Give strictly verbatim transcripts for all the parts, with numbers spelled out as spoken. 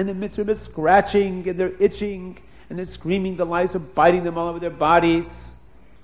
And the Mitzrayim is scratching, and they're itching, and they're screaming. The lice are biting them all over their bodies.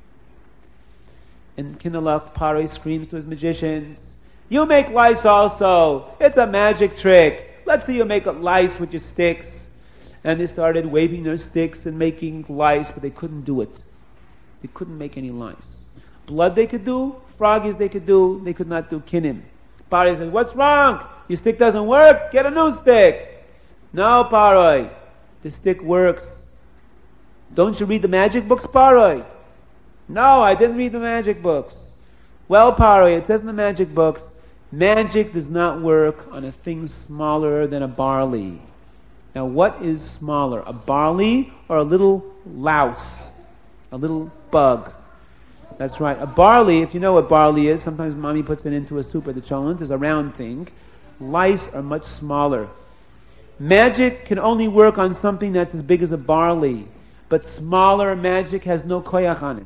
And Kinalach Paro screams to his magicians, "You make lice also. It's a magic trick. Let's see you make a lice with your sticks." And they started waving their sticks and making lice, but they couldn't do it. They couldn't make any lice. Blood they could do, froggies they could do, they could not do kinim. Paro said, "What's wrong? Your stick doesn't work? Get a new stick." "No, Paroi, the stick works." "Don't you read the magic books, Paroi?" "No, I didn't read the magic books." "Well, Paroi, it says in the magic books, magic does not work on a thing smaller than a barley." Now, what is smaller, a barley or a little louse, a little bug? That's right. A barley, if you know what barley is, sometimes mommy puts it into a soup at the cholent, is a round thing. Lice are much smaller. Magic can only work on something that's as big as a barley, but smaller magic has no koyach on it.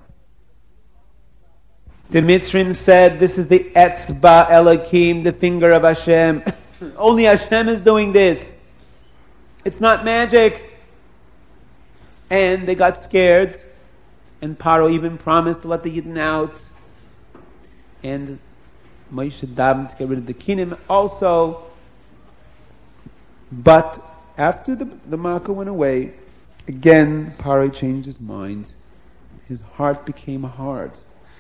The Mitzrayim said, "This is the Etzba Elokim, the finger of Hashem." Only Hashem is doing this. It's not magic. And they got scared, and Paro even promised to let the Yidden out. And Moshe davened to get rid of the kinim also. But after the, the Makkah went away, again Paro changed his mind. His heart became hard.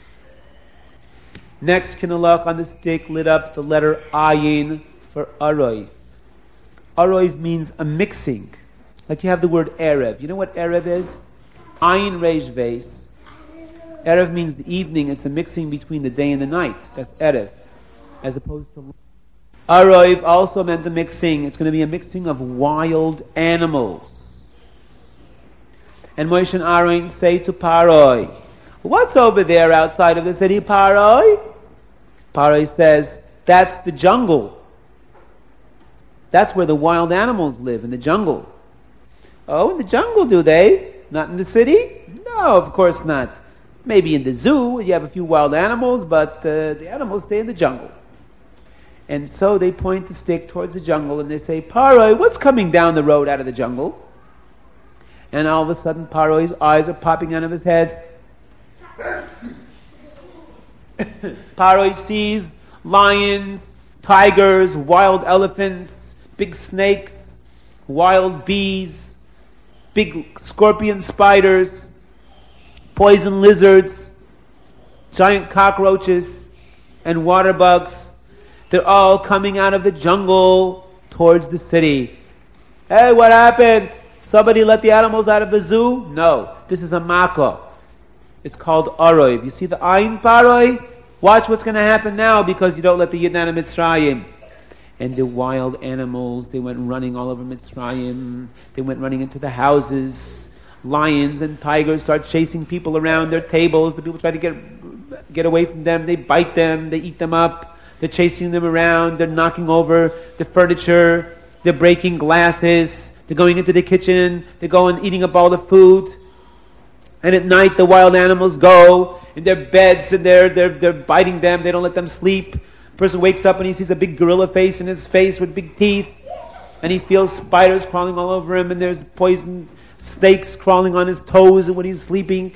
Next, Kinalach on the stick lit up the letter Ayin for Aroif. Aroif means a mixing. Like you have the word Erev. You know what Erev is? Ayin Reish Veis. Erev means the evening. It's a mixing between the day and the night. That's Erev. As opposed to Aroif also meant a mixing. It's going to be a mixing of wild animals. And Moshe and Aaron say to Paroi, "What's over there outside of the city, Paroi?" Paroi says, "That's the jungle. That's where the wild animals live, in the jungle." "Oh, in the jungle, do they? Not in the city?" "No, of course not. Maybe in the zoo, you have a few wild animals, but uh, the animals stay in the jungle." And so they point the stick towards the jungle and they say, "Paroi, what's coming down the road out of the jungle?" And all of a sudden Paroi's eyes are popping out of his head. Paroi sees lions, tigers, wild elephants, big snakes, wild bees, big scorpion spiders, poison lizards, giant cockroaches, and water bugs. They're all coming out of the jungle towards the city. "Hey, what happened? Somebody let the animals out of the zoo?" "No, this is a makkah. It's called Aroiv. You see the Ayin Paroi? Watch what's going to happen now because you don't let the Yidden out of Mitzrayim." And the wild animals, they went running all over Mitzrayim. They went running into the houses. Lions and tigers start chasing people around their tables. The people try to get get away from them. They bite them. They eat them up. They're chasing them around. They're knocking over the furniture. They're breaking glasses. They're going into the kitchen. They're going eating up all the food. And at night, the wild animals go in their beds and they're they're they're biting them. They don't let them sleep. The person wakes up and he sees a big gorilla face in his face with big teeth, and he feels spiders crawling all over him, and there's poison snakes crawling on his toes when he's sleeping.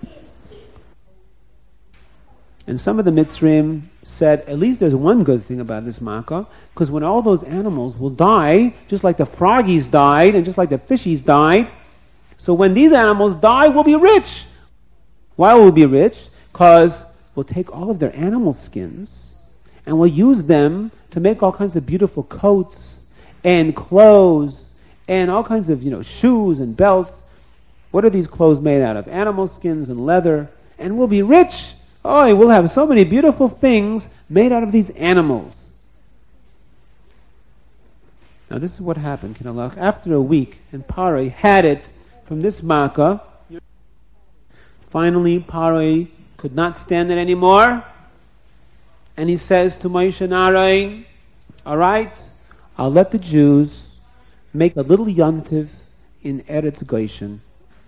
And some of the Mitzrayim said, at least there's one good thing about this makkah, because when all those animals will die, just like the froggies died and just like the fishies died, so when these animals die, we'll be rich. Why will we be rich? Because we'll take all of their animal skins and we'll use them to make all kinds of beautiful coats and clothes and all kinds of, you know, shoes and belts. What are these clothes made out of? Animal skins and leather. And we'll be rich. Oh, we'll have so many beautiful things made out of these animals. Now this is what happened, Kinalach. After a week, and Paroi had it from this makkah. Finally, Paroi could not stand it anymore. And he says to Moshe and Aaron, "All right, I'll let the Jews make a little yontiv in Eretz Goshen.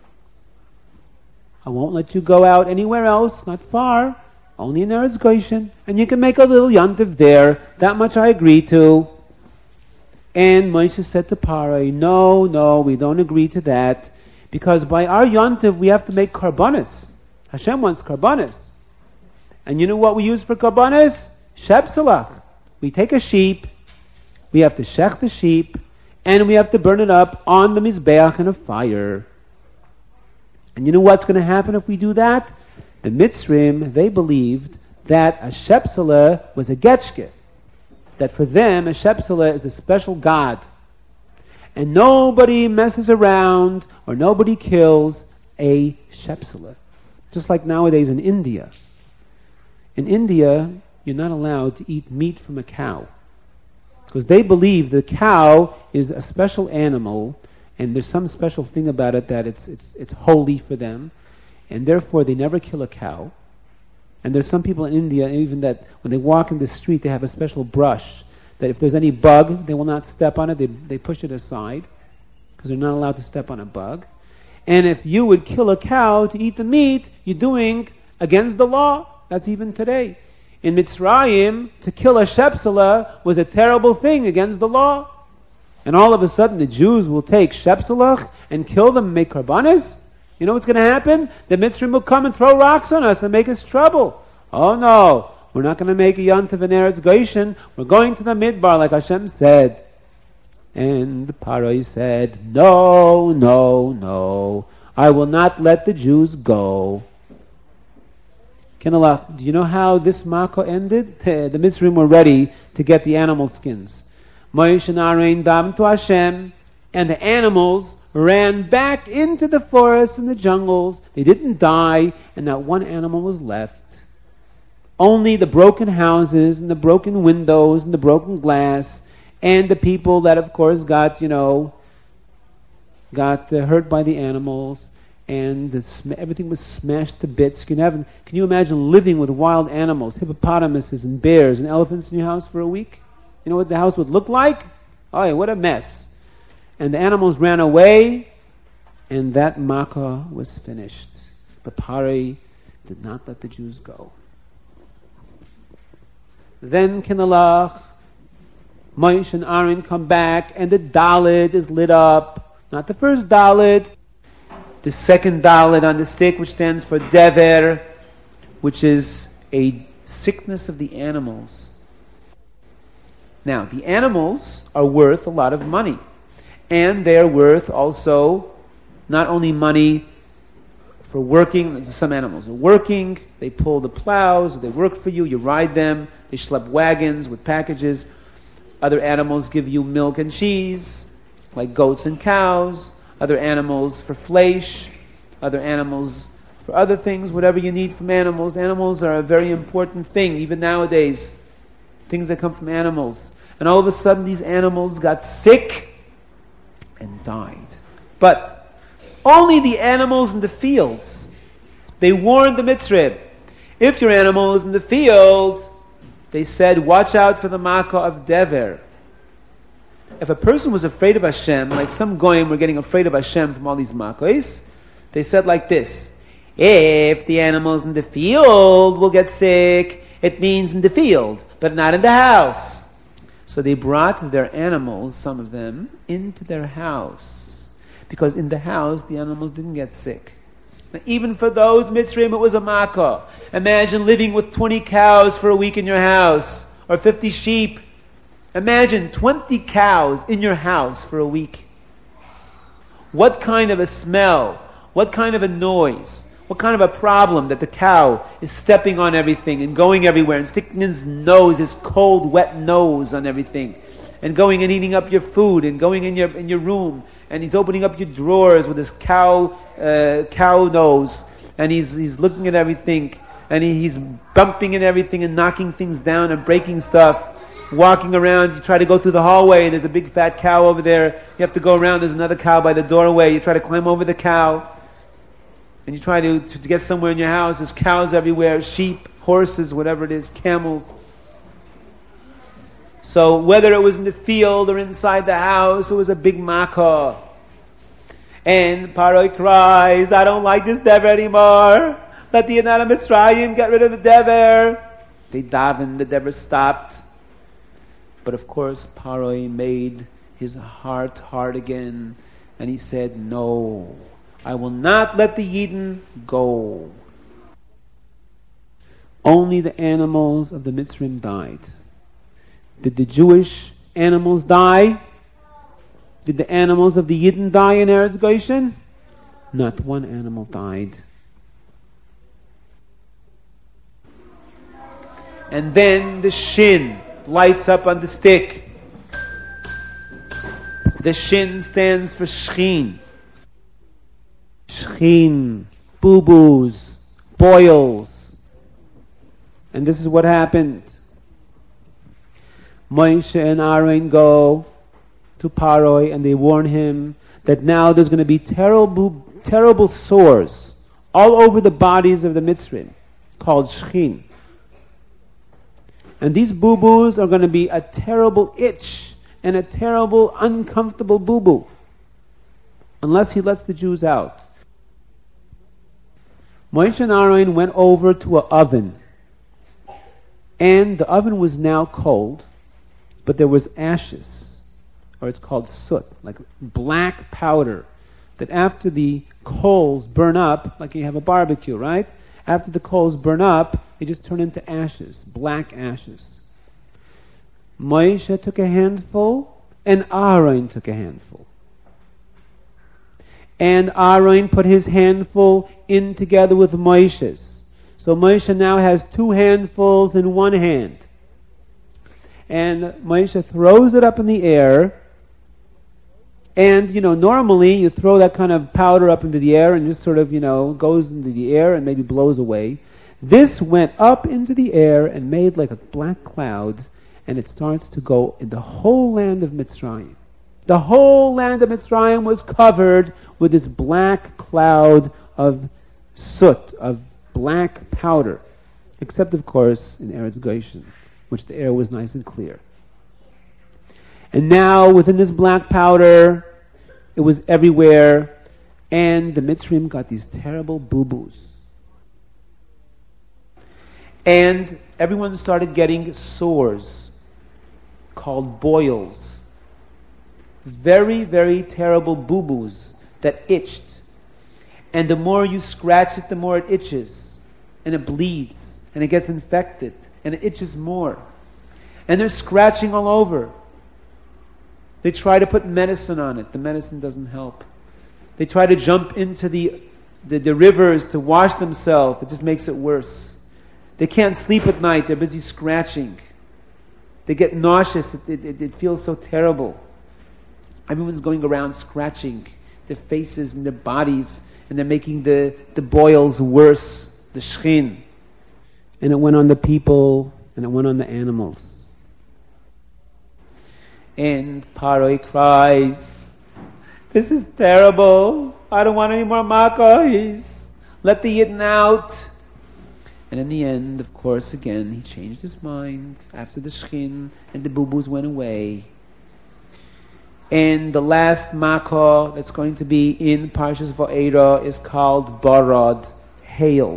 I won't let you go out anywhere else, not far, only in Eretz Goshen, and you can make a little yontiv there. That much I agree to." And Moshe said to Paroi, no, no, we don't agree to that, because by our yontiv we have to make karbanis. Hashem wants karbanis. And you know what we use for karbanis? Shepselach. We take a sheep, we have to shech the sheep, and we have to burn it up on the mizbeach in a fire. And you know what's going to happen if we do that? The Mitzrim, they believed that a shepselah was a getchke. That for them, a shepselah is a special god. And nobody messes around or nobody kills a shepselah. Just like nowadays in India. In India, you're not allowed to eat meat from a cow. Because they believe the cow is a special animal, and there's some special thing about it that it's it's it's holy for them, and therefore they never kill a cow. And there's some people in India, even that when they walk in the street, they have a special brush, that if there's any bug, they will not step on it, they, they push it aside, because they're not allowed to step on a bug. And if you would kill a cow to eat the meat, you're doing against the law. That's even today. In Mitzrayim, to kill a shepselah was a terrible thing against the law. And all of a sudden the Jews will take shepselach and kill them and make karbanis. You know what's going to happen? The Mitzrayim will come and throw rocks on us and make us trouble. Oh no, we're not going to make a yontiv in Eretz Goshen. We're going to the Midbar like Hashem said. And Paroi said, no, no, no. I will not let the Jews go. Kinalach, do you know how this Makkah ended? The Mitzrayim were ready to get the animal skins. Moshe and Aaron davened to Hashem, and the animals ran back into the forests and the jungles. They didn't die, and not one animal was left. Only the broken houses and the broken windows and the broken glass, and the people that, of course, got, you know, got uh, hurt by the animals. And the sm- everything was smashed to bits. Can you, have, can you imagine living with wild animals, hippopotamuses and bears and elephants in your house for a week? You know what the house would look like? Oh, yeah, what a mess. And the animals ran away, and that Makkah was finished. But Paroi did not let the Jews go. Then Kinalach, Moshe and Aaron come back, and the Dalet is lit up. Not the first Dalet. The second Dalet on the stick, which stands for Dever, which is a sickness of the animals. Now, the animals are worth a lot of money. And they're worth also not only money for working. Some animals are working. They pull the plows. They work for you. You ride them. They schlep wagons with packages. Other animals give you milk and cheese, like goats and cows. Other animals for flesh, other animals for other things, whatever you need from animals. Animals are a very important thing, even nowadays. Things that come from animals. And all of a sudden these animals got sick and died. But only the animals in the fields. They warned the Mitzrayim. If your animal is in the field, they said, watch out for the Makkah of Dever. If a person was afraid of Hashem, like some goyim were getting afraid of Hashem from all these makkos, they said like this: if the animals in the field will get sick, it means in the field, but not in the house. So they brought their animals, some of them, into their house, because in the house the animals didn't get sick. Now, even for those Mitzrayim, it was a makkah. Imagine living with twenty cows for a week in your house, or fifty sheep. Imagine twenty cows in your house for a week. What kind of a smell, what kind of a noise, what kind of a problem that the cow is stepping on everything and going everywhere and sticking his nose, his cold, wet nose on everything, and going and eating up your food and going in your in your room, and he's opening up your drawers with his cow uh, cow nose, and he's he's looking at everything, and he, he's bumping in everything and knocking things down and breaking stuff. Walking around, you try to go through the hallway, there's a big fat cow over there. You have to go around, there's another cow by the doorway. You try to climb over the cow. And you try to, to, to get somewhere in your house. There's cows everywhere, sheep, horses, whatever it is, camels. So whether it was in the field or inside the house, it was a big makkah. And Paroi cries, I don't like this dever anymore. Let the Yonah Mitzrayim get rid of the dever. They davened, the dever stopped. But of course, Paroi made his heart hard again, and he said, no, I will not let the Yidden go. Only the animals of the Mitzrim died. Did the Jewish animals die? Did the animals of the Yidden die in Eretz Goshen? Not one animal died. And then the shin lights up on the stick. The shin stands for shchin. Shchin, boo-boos, boils. And this is what happened. Moshe and Aaron go to Paroi and they warn him that now there's going to be terrible, terrible sores all over the bodies of the Mitzrim called shchin. And these boo-boos are going to be a terrible itch and a terrible, uncomfortable boo-boo unless he lets the Jews out. Moshe and Aaron went over to an oven, and the oven was now cold, but there was ashes, or it's called soot, like black powder, that after the coals burn up, like you have a barbecue, right? After the coals burn up, they just turn into ashes, black ashes. Moshe took a handful, and Aaron took a handful. And Aaron put his handful in together with Moshe's. So Moshe now has two handfuls in one hand. And Moshe throws it up in the air. And, you know, normally you throw that kind of powder up into the air and just sort of, you know, goes into the air and maybe blows away. This went up into the air and made like a black cloud, and it starts to go in the whole land of Mitzrayim. The whole land of Mitzrayim was covered with this black cloud of soot, of black powder, except, of course, in Eretz Goshen, which the air was nice and clear. And now, within this black powder, it was everywhere, and the Mitzrim got these terrible boo-boos. And everyone started getting sores called boils. Very, very terrible boo-boos that itched. And the more you scratch it, the more it itches. And it bleeds. And it gets infected. And it itches more. And they're scratching all over. They try to put medicine on it. The medicine doesn't help. They try to jump into the, the, the rivers to wash themselves. It just makes it worse. They can't sleep at night. They're busy scratching. They get nauseous. It, it, it feels so terrible. Everyone's going around scratching their faces and their bodies, and they're making the, the boils worse, the shchin. And it went on the people, and it went on the animals. And Paroi cries, this is terrible. I don't want any more makos. Let the Yidden out. And in the end, of course, again, he changed his mind after the shchin and the boo-boos went away. And the last makah that's going to be in Parshas Va'era is called Barad, hail.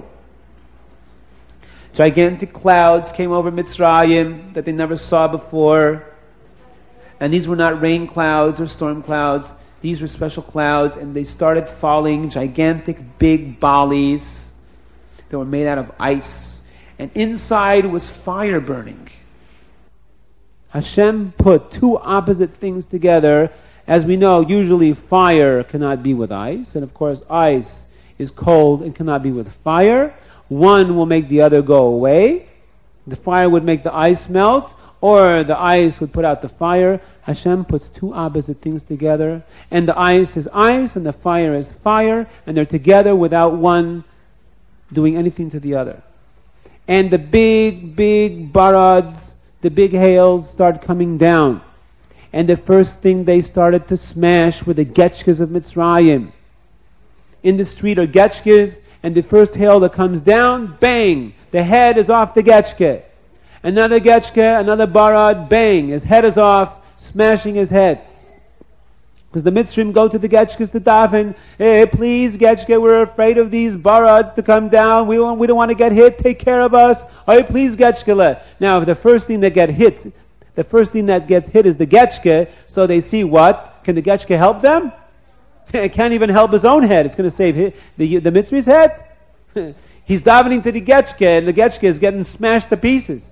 Gigantic clouds came over Mitzrayim that they never saw before. And these were not rain clouds or storm clouds. These were special clouds, and they started falling, gigantic big bollies that were made out of ice. And inside was fire burning. Hashem put two opposite things together. As we know, usually fire cannot be with ice, and of course ice is cold and cannot be with fire. One will make the other go away. The fire would make the ice melt, or the ice would put out the fire. Hashem puts two opposite things together, and the ice is ice, and the fire is fire, and they're together without one doing anything to the other. And the big, big barads, the big hails start coming down. And the first thing they started to smash were the getchkas of Mitzrayim. In the street are getchkas, and the first hail that comes down, bang, the head is off the getchka. Another getchka, another barad, bang, his head is off, smashing his head. Because the Mitzrim go to the getchkas to daven, hey, please, getchka, we're afraid of these barads to come down. We don't, we don't want to get hit. Take care of us. Hey, please, getchka. Now, the first thing that get hit, the first thing that gets hit is the getchke, so they see what? Can the getchke help them? It can't even help his own head. It's going to save his, the, the Mitzri's head. He's davening to the getchke, and the getchke is getting smashed to pieces.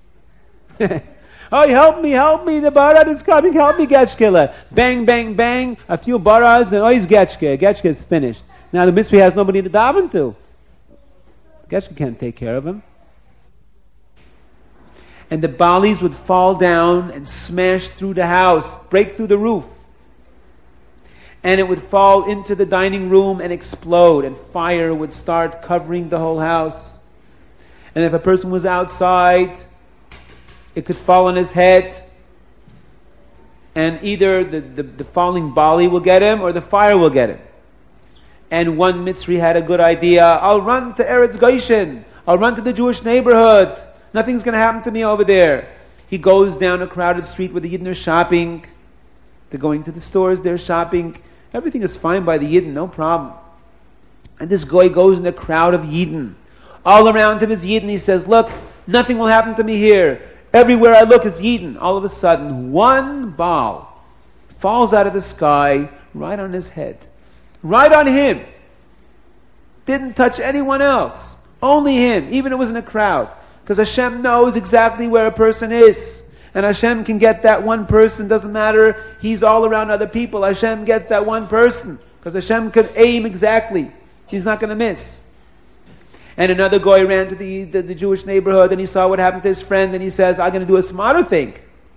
Oh, help me, help me, the barad is coming, help me, getchke. Bang, bang, bang, a few barads, and oh, he's getchke. Getchke is finished. Now the Mitzri has nobody to daven to. Getchke can't take care of him. And the balis would fall down and smash through the house, break through the roof. And it would fall into the dining room and explode, and fire would start covering the whole house. And if a person was outside, it could fall on his head, and either the, the, the falling bali will get him or the fire will get him. And one Mitzri had a good idea. I'll run to Eretz Goshen. I'll run to the Jewish neighborhood. Nothing's going to happen to me over there. He goes down a crowded street where the Yidden are shopping. They're going to the stores, they're shopping. Everything is fine by the Yidden, no problem. And this guy goes in a crowd of Yidden. All around him is Yidden. He says, look, nothing will happen to me here. Everywhere I look is Yidden. All of a sudden, one ball falls out of the sky right on his head. Right on him. Didn't touch anyone else. Only him, even if it was in a crowd. Because Hashem knows exactly where a person is. And Hashem can get that one person. Doesn't matter, he's all around other people. Hashem gets that one person. Because Hashem could aim exactly. He's not going to miss. And another guy ran to the, the, the Jewish neighborhood and he saw what happened to his friend and he says, I'm going to do a smarter thing.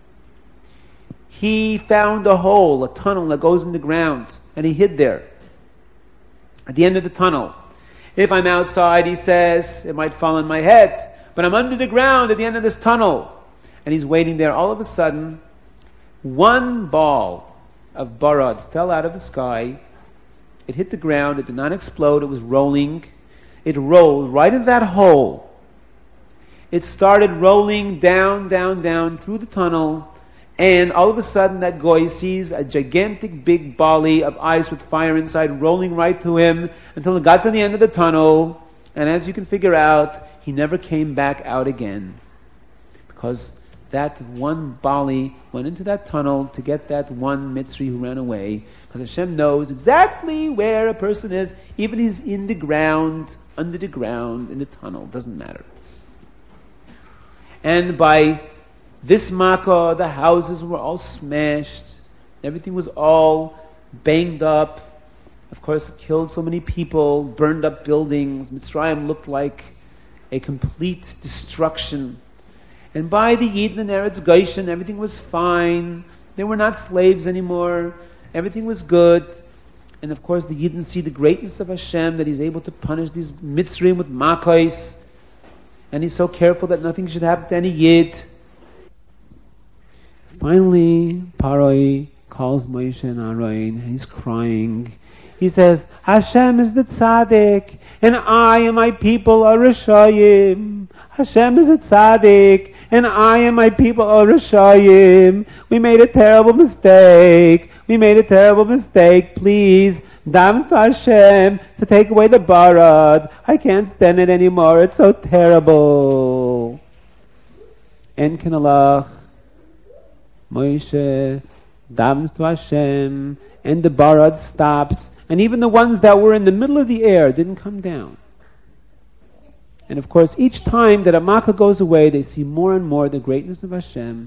He found a hole, a tunnel that goes in the ground, and he hid there. At the end of the tunnel. If I'm outside, he says, it might fall on my head. But I'm under the ground at the end of this tunnel. And he's waiting there. All of a sudden, one ball of barad fell out of the sky. It hit the ground. It did not explode. It was rolling. It rolled right in that hole. It started rolling down, down, down through the tunnel. And all of a sudden, that goy sees a gigantic big bali of ice with fire inside rolling right to him until it got to the end of the tunnel. And as you can figure out, he never came back out again. Because that one bali went into that tunnel to get that one Mitzri who ran away. Because Hashem knows exactly where a person is, even if he's in the ground, under the ground, in the tunnel. Doesn't matter. And by this makkah, the houses were all smashed. Everything was all banged up. Of course, it killed so many people, burned up buildings. Mitzrayim looked like a complete destruction. And by the Yidden and Eretz Goshen, everything was fine. They were not slaves anymore. Everything was good. And of course, the Yidden see the greatness of Hashem, that He's able to punish these Mitzrayim with makkahs. And He's so careful that nothing should happen to any Yid. Finally, Paroi calls Moshe and Aaron, and he's crying. He says, Hashem is the tzaddik, and I and my people are Rishayim. Hashem is a tzaddik, and I and my people are Rishayim. We made a terrible mistake. We made a terrible mistake. Please, daven to Hashem to take away the barad. I can't stand it anymore. It's so terrible. En Kinalach. Moshe davens to Hashem, and the barad stops, and even the ones that were in the middle of the air didn't come down. And of course, each time that a makkah goes away, they see more and more the greatness of Hashem.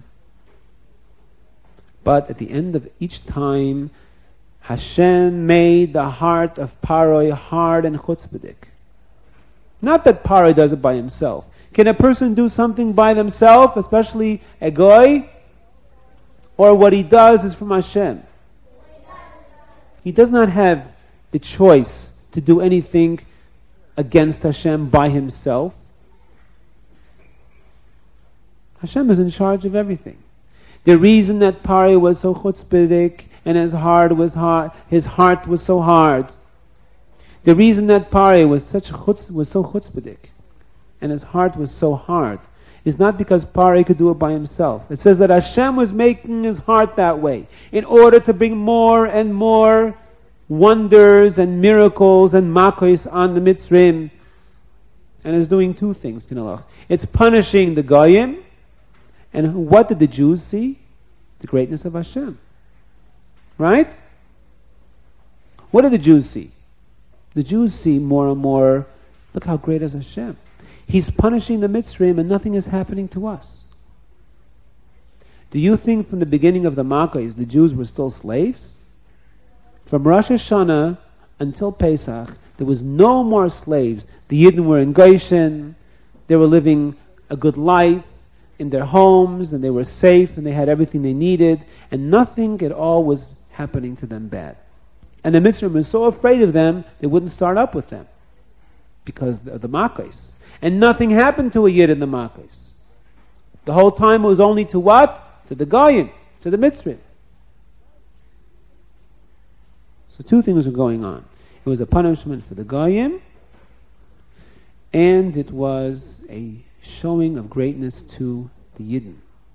But at the end of each time, Hashem made the heart of Paroi hard and chutzpahdik. Not that Paroi does it by himself. Can a person do something by themselves, especially a goy? Or what he does is from Hashem. He does not have the choice to do anything against Hashem by himself. Hashem is in charge of everything. The reason that Paroi was so chutzpahdik and his heart was hard, his heart was so hard. The reason that Paroi was such chutz, was so chutzpahdik and his heart was so hard is not because Paroi could do it by himself. It says that Hashem was making his heart that way in order to bring more and more wonders and miracles and makkos on the Mitzrayim. And is doing two things, Kinalach. It's punishing the Goyim, And what did the Jews see? The greatness of Hashem. Right? What do the Jews see? The Jews see more and more, look how great is Hashem. He's punishing the Mitzrayim and nothing is happening to us. Do you think from the beginning of the Makkos the Jews were still slaves? From Rosh Hashanah until Pesach, there was no more slaves. The Yidden were in Goshen, they were living a good life in their homes, and they were safe, and they had everything they needed, and nothing at all was happening to them bad. And the Mitzrayim were so afraid of them, they wouldn't start up with them because of the Makkos. And nothing happened to a Yid in the Makkos. The whole time it was only to what? To the Goyim, to the Mitzrayim. So two things were going on. It was a punishment for the Goyim, and it was a showing of greatness to the Yidden.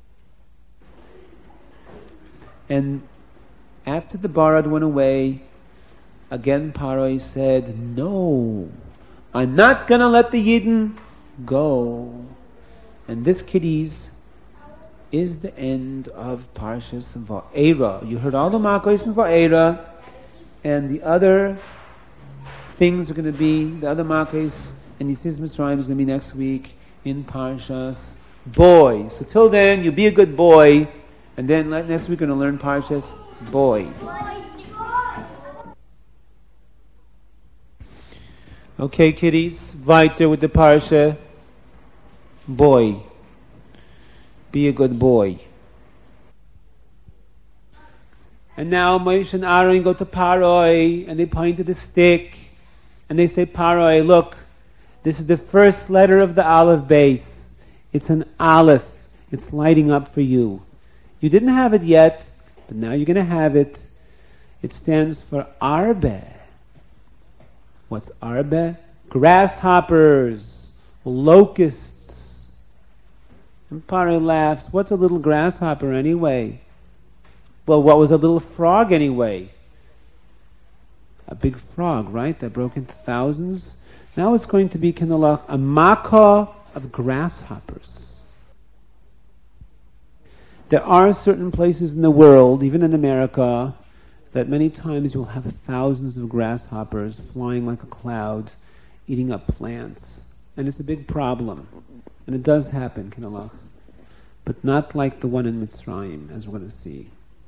And after the Barad went away, again Paroi said, no, I'm not going to let the Yidden go. And this, kiddies, is the end of Parshas Va'era. You heard all the Makkos in Va'era, and the other things are going to be, the other Makkos, and Yetzias Mitzrayim is going to be next week in Parshas Boy. So till then, you be a good boy, and then next week we're going to learn Parshas Boy. Okay, kiddies, weiter with the Parsha Boy. Be a good boy. And now Moshe and Aaron go to Paroi, and they point to the stick, and they say, Paroi, look, this is the first letter of the Aleph base. It's an Aleph. It's lighting up for you. You didn't have it yet, but now you're going to have it. It stands for Arbe. What's Arbe? Grasshoppers, locusts. And Paroi laughs. What's a little grasshopper anyway? Well, what was a little frog anyway? A big frog, right? That broke into thousands. Now it's going to be kinalach, a makkah of grasshoppers. There are certain places in the world, even in America, that many times you'll have thousands of grasshoppers flying like a cloud, eating up plants. And it's a big problem. And it does happen, kinalach. But not like the one in Mitzrayim, as we're going to see.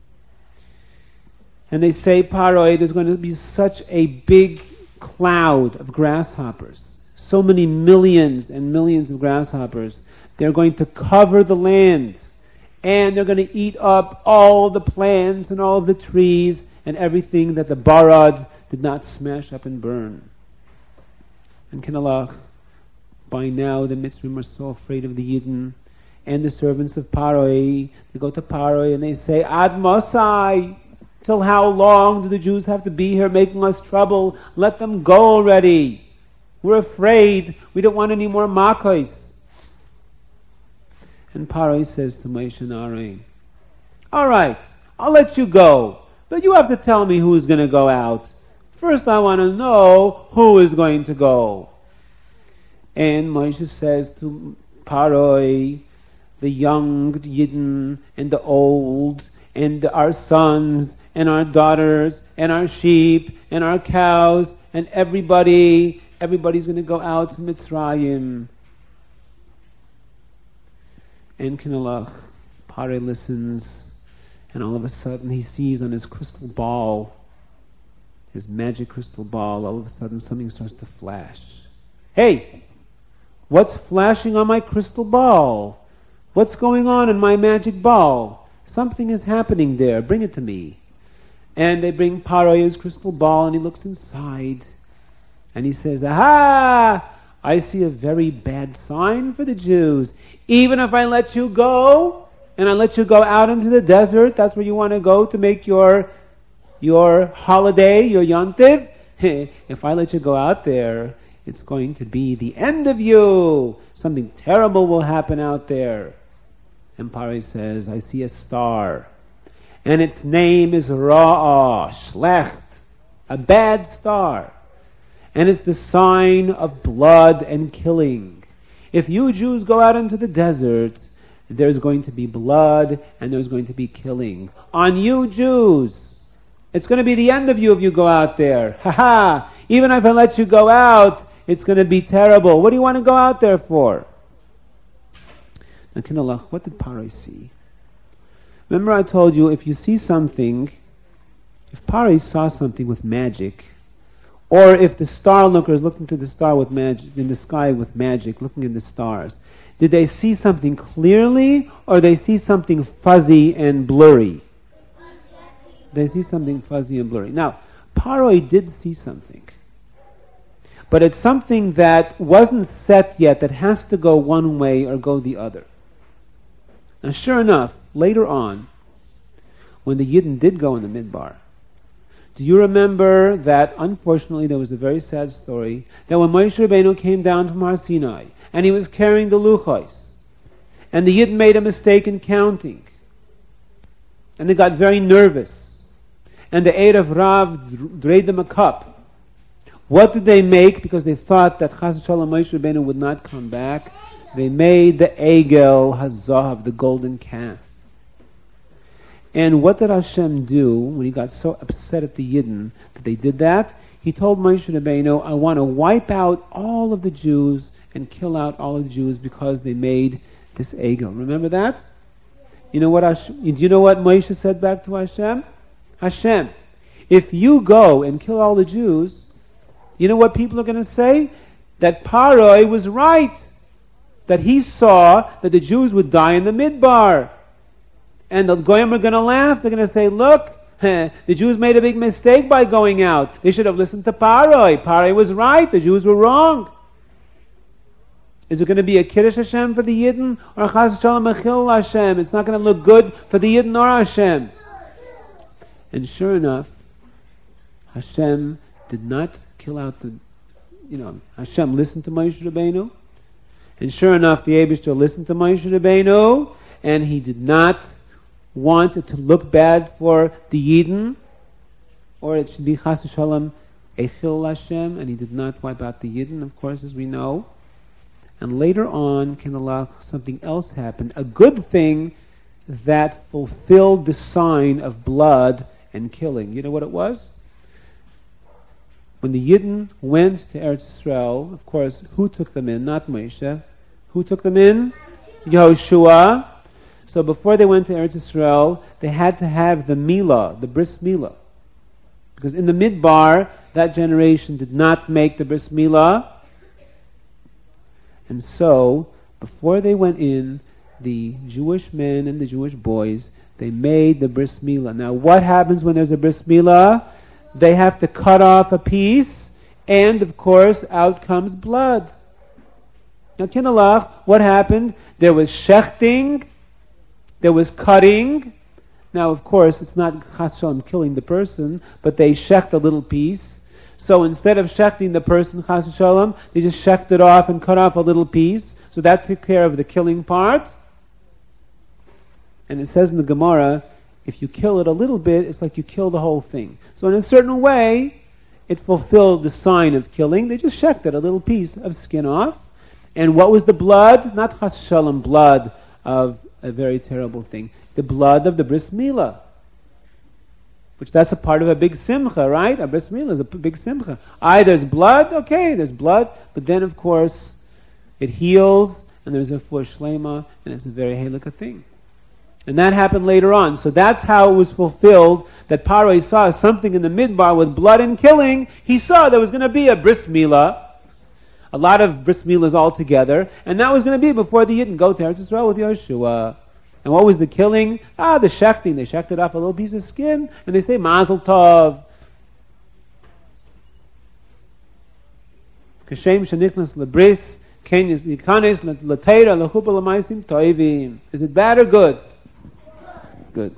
And they say, Paroi, there's going to be such a big cloud of grasshoppers, so many millions and millions of grasshoppers, they're going to cover the land, and they're going to eat up all the plants and all the trees and everything that the Barad did not smash up and burn. And kinalach, by now the Mitzrayim are so afraid of the Yidden and the servants of Paroi. They go to Paroi and they say, Ad Mosai, till how long do the Jews have to be here making us trouble? Let them go already. We're afraid. We don't want any more Makkos. And Paroi says to Moshe and Aaron, all right, I'll let you go, but you have to tell me who's going to go out. First I want to know who is going to go. And Moshe says to Paroi, the young Yidden and the old, and our sons and our daughters and our sheep and our cows and everybody, everybody's going to go out to Mitzrayim. And kinalach, Paroi listens, and all of a sudden he sees on his crystal ball, his magic crystal ball, all of a sudden something starts to flash. Hey, what's flashing on my crystal ball? What's going on in my magic ball? Something is happening there. Bring it to me. And they bring Paroi his crystal ball, and he looks inside, and he says, aha! I see a very bad sign for the Jews. Even if I let you go, and I let you go out into the desert, that's where you want to go to make your your holiday, your yontiv. If I let you go out there, it's going to be the end of you. Something terrible will happen out there. And Paroi says, I see a star. And its name is Ra'ah, Shlecht, a bad star. And it's the sign of blood and killing. If you Jews go out into the desert, there's going to be blood and there's going to be killing. On you Jews, it's going to be the end of you if you go out there. Ha ha! Even if I let you go out, it's going to be terrible. What do you want to go out there for? Now, Kinalach, what did Parai see? Remember I told you, if you see something, if Parai saw something with magic, or if the star lookers looked into the star with magic, in the sky with magic, looking in the stars, did they see something clearly, or they see something fuzzy and blurry? They see something fuzzy and blurry. Now, Parai did see something. But it's something that wasn't set yet, that has to go one way or go the other. Now, sure enough, later on, when the Yidden did go in the Midbar, do you remember that, unfortunately, there was a very sad story, that when Moshe Rabbeinu came down from Har Sinai, and he was carrying the Luchos, and the Yidden made a mistake in counting, and they got very nervous, and the Erev Rav drained them a cup. What did they make? Because they thought that Chas v'Shalom Moshe Rabbeinu would not come back. They made the Egel Hazahav, the golden calf. And what did Hashem do when he got so upset at the Yidden that they did that? He told Moshe Rabbeinu, I want to wipe out all of the Jews and kill out all of the Jews because they made this Egel. Remember that? You know what Hashem, do you know what Moshe said back to Hashem? Hashem, if you go and kill all the Jews, you know what people are going to say? That Parai was right. That he saw that the Jews would die in the Midbar. And the Goyim are going to laugh. They're going to say, look, the Jews made a big mistake by going out. They should have listened to Parai. Parai was right. The Jews were wrong. Is it going to be a Kiddush Hashem for the Yidden? Or Chas Shalom Mechil Hashem? It's not going to look good for the Yidden or Hashem. And sure enough, Hashem did not kill out the, you know, Hashem listened to Moshe Rabbeinu, and sure enough, the Eibishter listened to Moshe Rabbeinu, and he did not want it to look bad for the Yidden, or it should be Chas v'Shalom Echil Hashem, and he did not wipe out the Yidden, of course, as we know. And later on, Kinalach, something else happened, a good thing that fulfilled the sign of blood and killing. You know what it was? When the Yidden went to Eretz Yisrael, of course, who took them in? Not Moshe. Who took them in? Yehoshua. So before they went to Eretz Yisrael, they had to have the Milah, the Bris Milah. Because in the Midbar, that generation did not make the Bris Milah. And so, before they went in, the Jewish men and the Jewish boys, they made the Bris Milah. Now, what happens when there's a Bris Milah? They have to cut off a piece, and of course, out comes blood. Now, Kinalach, what happened? There was shechting, there was cutting. Now, of course, it's not chas v'shalom killing the person, but they shecht a little piece. So instead of shechting the person, chas v'shalom, they just shecht it off and cut off a little piece. So that took care of the killing part. And it says in the Gemara, if you kill it a little bit, it's like you kill the whole thing. So in a certain way, it fulfilled the sign of killing. They just shecht it, a little piece of skin off. And what was the blood? Not chas v'shalom blood of a very terrible thing. The blood of the Bris Milah. Which that's a part of a big simcha, right? A Bris Milah is a big simcha. Aye, there's blood, okay, there's blood. But then, of course, it heals, and there's a fuh shlema, and it's a very halakha thing. And that happened later on. So that's how it was fulfilled, that Parai saw something in the Midbar with blood and killing. He saw there was going to be a Bris Milah, a lot of Bris Milahs all together, and that was going to be before the Yidden go to Eretz Yisrael with Yehoshua. And what was the killing? Ah, the shechting. They shechted off a little piece of skin, and they say, Mazel Tov. Kashem shenichnas lebris, kenyas yikanes lateira lechupa lemaisim toivim. Is it bad or good? Good.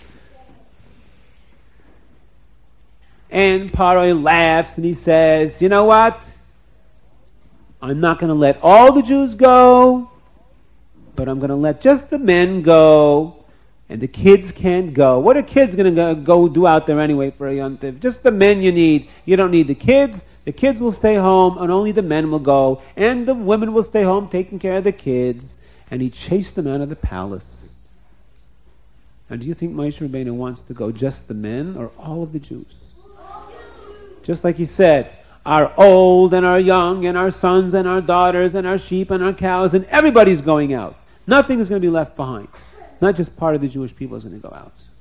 And Parai laughs and he says, you know what? I'm not going to let all the Jews go, but I'm going to let just the men go, and the kids can't go. What are kids going to go do out there anyway for a yontif? Just the men you need. You don't need the kids. The kids will stay home, and only the men will go, and the women will stay home taking care of the kids. And he chased them out of the palace. And do you think Moshe Rabbeinu wants to go just the men or all of the Jews? Just like he said, our old and our young and our sons and our daughters and our sheep and our cows and everybody's going out. Nothing is going to be left behind. Not just part of the Jewish people is going to go out.